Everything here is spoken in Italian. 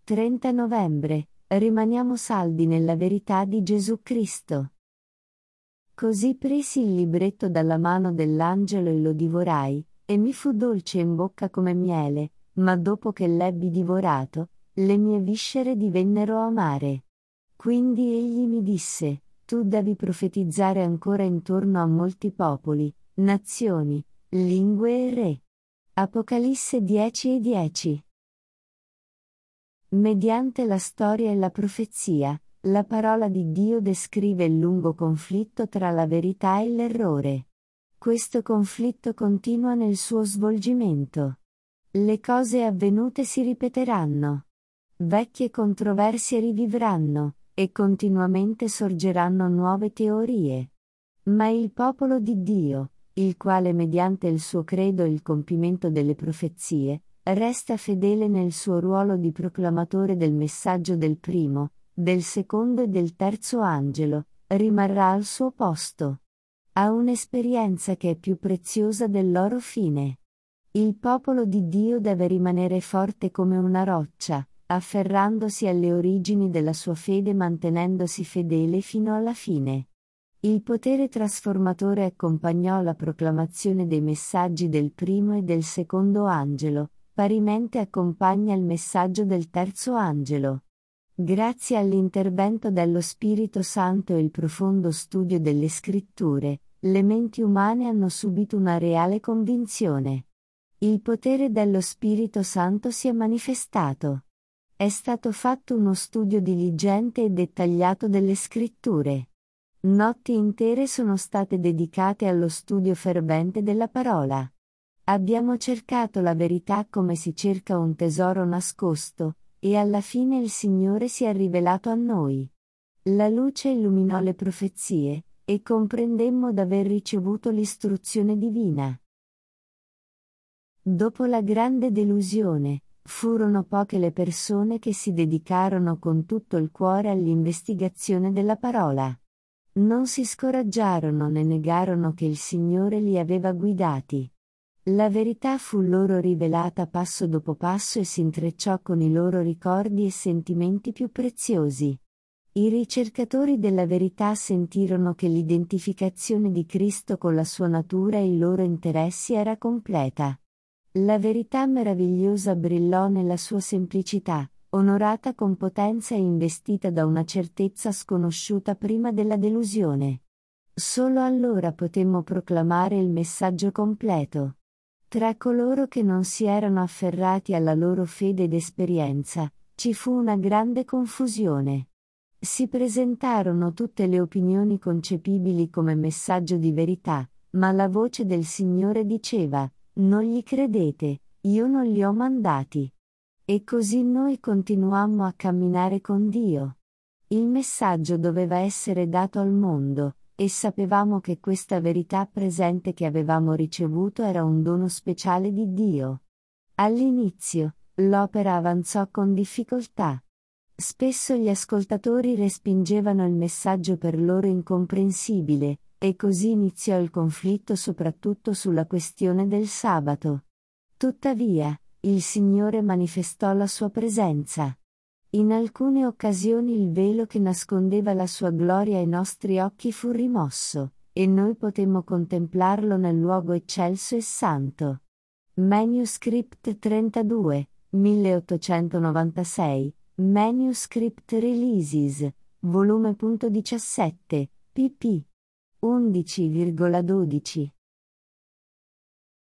30 novembre. Rimaniamo saldi nella verità di Gesù Cristo. Così presi il libretto dalla mano dell'angelo e lo divorai, e mi fu dolce in bocca come miele, ma dopo che l'ebbi divorato, le mie viscere divennero amare. Quindi egli mi disse: tu devi profetizzare ancora intorno a molti popoli, nazioni, lingue e re. Apocalisse 10:10. Mediante la storia e la profezia, la parola di Dio descrive il lungo conflitto tra la verità e l'errore. Questo conflitto continua nel suo svolgimento. Le cose avvenute si ripeteranno. Vecchie controversie rivivranno, e continuamente sorgeranno nuove teorie. Ma il popolo di Dio, il quale mediante il suo credo e il compimento delle profezie, resta fedele nel suo ruolo di proclamatore del messaggio del primo, del secondo e del terzo angelo, rimarrà al suo posto. Ha un'esperienza che è più preziosa del loro fine. Il popolo di Dio deve rimanere forte come una roccia, afferrandosi alle origini della sua fede, mantenendosi fedele fino alla fine. Il potere trasformatore accompagnò la proclamazione dei messaggi del primo e del secondo angelo, parimente accompagna il messaggio del terzo angelo. Grazie all'intervento dello Spirito Santo e il profondo studio delle Scritture, le menti umane hanno subito una reale convinzione. Il potere dello Spirito Santo si è manifestato. È stato fatto uno studio diligente e dettagliato delle Scritture. Notti intere sono state dedicate allo studio fervente della parola. Abbiamo cercato la verità come si cerca un tesoro nascosto, e alla fine il Signore si è rivelato a noi. La luce illuminò le profezie, e comprendemmo d'aver ricevuto l'istruzione divina. Dopo la grande delusione, furono poche le persone che si dedicarono con tutto il cuore all'investigazione della parola. Non si scoraggiarono né negarono che il Signore li aveva guidati. La verità fu loro rivelata passo dopo passo e si intrecciò con i loro ricordi e sentimenti più preziosi. I ricercatori della verità sentirono che l'identificazione di Cristo con la sua natura e i loro interessi era completa. La verità meravigliosa brillò nella sua semplicità, onorata con potenza e investita da una certezza sconosciuta prima della delusione. Solo allora potemmo proclamare il messaggio completo. Tra coloro che non si erano afferrati alla loro fede ed esperienza, ci fu una grande confusione. Si presentarono tutte le opinioni concepibili come messaggio di verità, ma la voce del Signore diceva: non gli credete, io non li ho mandati. E così noi continuammo a camminare con Dio. Il messaggio doveva essere dato al mondo, e sapevamo che questa verità presente che avevamo ricevuto era un dono speciale di Dio. All'inizio, l'opera avanzò con difficoltà. Spesso gli ascoltatori respingevano il messaggio per loro incomprensibile, e così iniziò il conflitto soprattutto sulla questione del sabato. Tuttavia, il Signore manifestò la sua presenza. In alcune occasioni il velo che nascondeva la sua gloria ai nostri occhi fu rimosso, e noi potemmo contemplarlo nel luogo eccelso e santo. Manuscript 32, 1896, Manuscript Releases, volume.17, pp. 11,12.